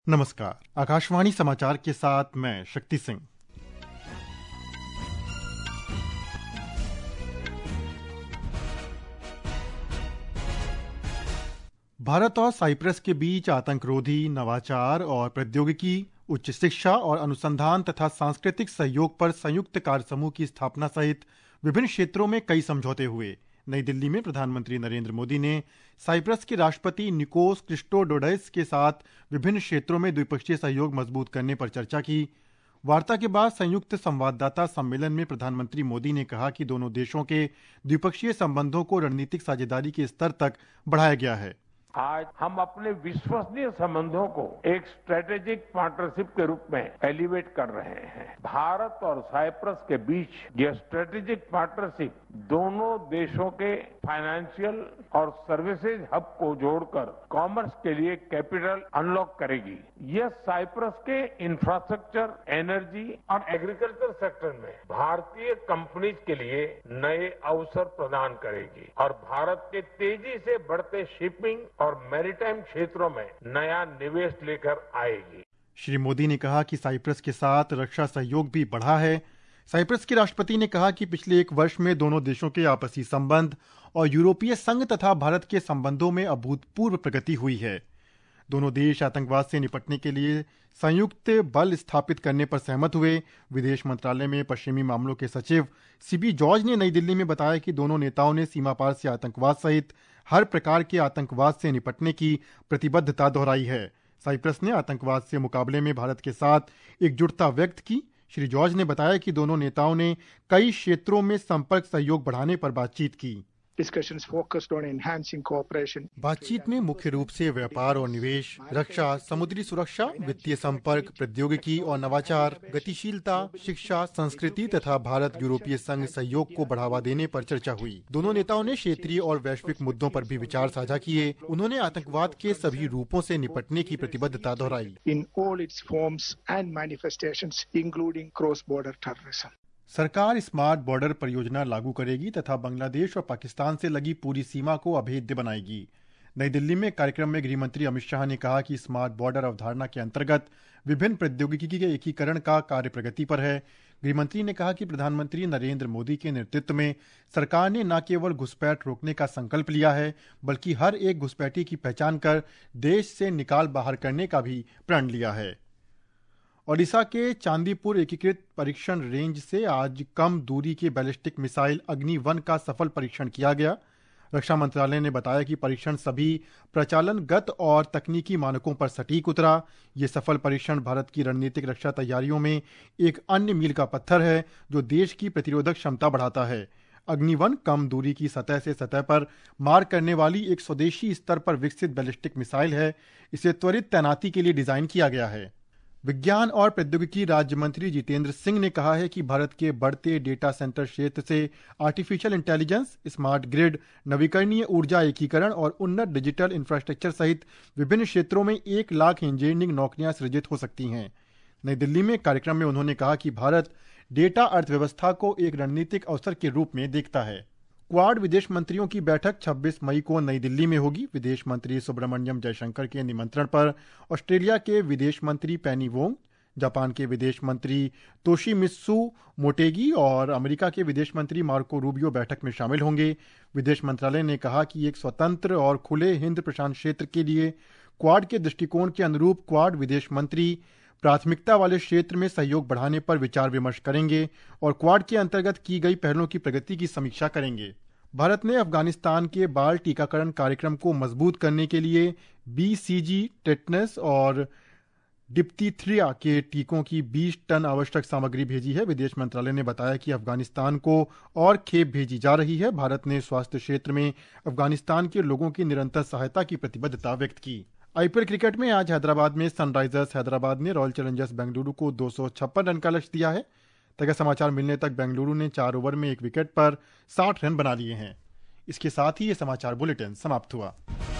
नमस्कार। आकाशवाणी समाचार के साथ मैं शक्ति सिंह। भारत और साइप्रस के बीच आतंकरोधी, नवाचार और प्रौद्योगिकी, उच्च शिक्षा और अनुसंधान तथा सांस्कृतिक सहयोग पर संयुक्त कार्य समूह की स्थापना सहित विभिन्न क्षेत्रों में कई समझौते हुए। नई दिल्ली में प्रधानमंत्री नरेंद्र मोदी ने साइप्रस के राष्ट्रपति निकोस क्रिस्टोडोडस के साथ विभिन्न क्षेत्रों में द्विपक्षीय सहयोग मजबूत करने पर चर्चा की। वार्ता के बाद संयुक्त संवाददाता सम्मेलन में प्रधानमंत्री मोदी ने कहा कि दोनों देशों के द्विपक्षीय संबंधों को रणनीतिक साझेदारी के स्तर तक बढ़ाया गया है। आज हम अपने विश्वसनीय संबंधों को एक स्ट्रेटेजिक पार्टनरशिप के रूप में एलिवेट कर रहे हैं। भारत और साइप्रस के बीच यह स्ट्रेटेजिक पार्टनरशिप दोनों देशों के फाइनेंशियल और सर्विसेज हब को जोड़कर कॉमर्स के लिए कैपिटल अनलॉक करेगी। यह साइप्रस के इंफ्रास्ट्रक्चर, एनर्जी और एग्रीकल्चर सेक्टर में भारतीय कंपनीज के लिए नए अवसर प्रदान करेगी और भारत के तेजी से बढ़ते शिपिंग और मैरीटाइम क्षेत्रों में नया निवेश लेकर आएगी। श्री मोदी ने कहा कि साइप्रस के साथ रक्षा सहयोग भी बढ़ा है। साइप्रस के राष्ट्रपति ने कहा कि पिछले एक वर्ष में दोनों देशों के आपसी संबंध और यूरोपीय संघ तथा भारत के संबंधों में अभूतपूर्व प्रगति हुई है। दोनों देश आतंकवाद से निपटने के लिए संयुक्त बल स्थापित करने पर सहमत हुए। विदेश मंत्रालय में पश्चिमी मामलों के सचिव सीबी जॉर्ज ने नई दिल्ली में बताया कि दोनों नेताओं ने सीमा पार से आतंकवाद सहित हर प्रकार के आतंकवाद से निपटने की प्रतिबद्धता दोहराई है। साइप्रस ने आतंकवाद से मुकाबले में भारत के साथ एकजुटता व्यक्त की। श्री जॉर्ज ने बताया कि दोनों नेताओं ने कई क्षेत्रों में संपर्क सहयोग बढ़ाने पर बातचीत की। बातचीत में मुख्य रूप से व्यापार और निवेश, रक्षा, समुद्री सुरक्षा, वित्तीय संपर्क, प्रौद्योगिकी और नवाचार, गतिशीलता, शिक्षा, संस्कृति तथा भारत यूरोपीय संघ सहयोग को बढ़ावा देने पर चर्चा हुई। दोनों नेताओं ने क्षेत्रीय और वैश्विक मुद्दों पर भी विचार साझा किए। उन्होंने आतंकवाद के सभी रूपों से निपटने की प्रतिबद्धता दोहराई। सरकार स्मार्ट बॉर्डर परियोजना लागू करेगी तथा बांग्लादेश और पाकिस्तान से लगी पूरी सीमा को अभेद्य बनाएगी। नई दिल्ली में कार्यक्रम में गृह मंत्री अमित शाह ने कहा कि स्मार्ट बॉर्डर अवधारणा के अंतर्गत विभिन्न प्रौद्योगिकी के एकीकरण का कार्य प्रगति पर है। गृह मंत्री ने कहा कि प्रधानमंत्री नरेंद्र मोदी के नेतृत्व में सरकार ने न केवल घुसपैठ रोकने का संकल्प लिया है, बल्कि हर एक घुसपैठी की पहचान कर देश से निकाल बाहर करने का भी प्रण लिया है। ओडिशा के चांदीपुर एकीकृत परीक्षण रेंज से आज कम दूरी के बैलिस्टिक मिसाइल अग्नि-1 का सफल परीक्षण किया गया। रक्षा मंत्रालय ने बताया कि परीक्षण सभी प्रचालनगत और तकनीकी मानकों पर सटीक उतरा। ये सफल परीक्षण भारत की रणनीतिक रक्षा तैयारियों में एक अन्य मील का पत्थर है, जो देश की प्रतिरोधक क्षमता बढ़ाता है। अग्नि-1 कम दूरी की सतह से सतह पर मार करने वाली एक स्वदेशी स्तर पर विकसित बैलिस्टिक मिसाइल है। इसे त्वरित तैनाती के लिए डिजाइन किया गया है। विज्ञान और प्रौद्योगिकी राज्य मंत्री जितेंद्र सिंह ने कहा है कि भारत के बढ़ते डेटा सेंटर क्षेत्र से आर्टिफिशियल इंटेलिजेंस, स्मार्ट ग्रिड, नवीकरणीय ऊर्जा एकीकरण और उन्नत डिजिटल इंफ्रास्ट्रक्चर सहित विभिन्न क्षेत्रों में 1 लाख इंजीनियरिंग नौकरियां सृजित हो सकती हैं। नई दिल्ली में कार्यक्रम में उन्होंने कहा कि भारत डेटा अर्थव्यवस्था को एक रणनीतिक अवसर के रूप में देखता है। क्वाड विदेश मंत्रियों की बैठक 26 मई को नई दिल्ली में होगी। विदेश मंत्री सुब्रमण्यम जयशंकर के निमंत्रण पर ऑस्ट्रेलिया के विदेश मंत्री पेनी वोंग, जापान के विदेश मंत्री तोशिमित्सु मोटेगी और अमेरिका के विदेश मंत्री मार्को रूबियो बैठक में शामिल होंगे। विदेश मंत्रालय ने कहा कि एक स्वतंत्र और खुले हिंद प्रशांत क्षेत्र के लिए क्वाड के दृष्टिकोण के अनुरूप क्वाड विदेश मंत्री प्राथमिकता वाले क्षेत्र में सहयोग बढ़ाने पर विचार विमर्श करेंगे और क्वाड के अंतर्गत की गई पहलों की प्रगति की समीक्षा करेंगे। भारत ने अफगानिस्तान के बाल टीकाकरण कार्यक्रम को मजबूत करने के लिए BCG, टेटनस और डिप्थीरिया के टीकों की 20 टन आवश्यक सामग्री भेजी है। विदेश मंत्रालय ने बताया कि अफगानिस्तान को और खेप भेजी जा रही है। भारत ने स्वास्थ्य क्षेत्र में अफगानिस्तान के लोगों की निरंतर सहायता की प्रतिबद्धता व्यक्त की। IPL क्रिकेट में आज हैदराबाद में सनराइजर्स हैदराबाद ने रॉयल चैलेंजर्स बेंगलुरु को 256 रन का लक्ष्य दिया है। ताज़ा समाचार मिलने तक बेंगलुरु ने 4 ओवर में 1 विकेट पर 60 रन बना लिए हैं। इसके साथ ही ये समाचार बुलेटिन समाप्त हुआ।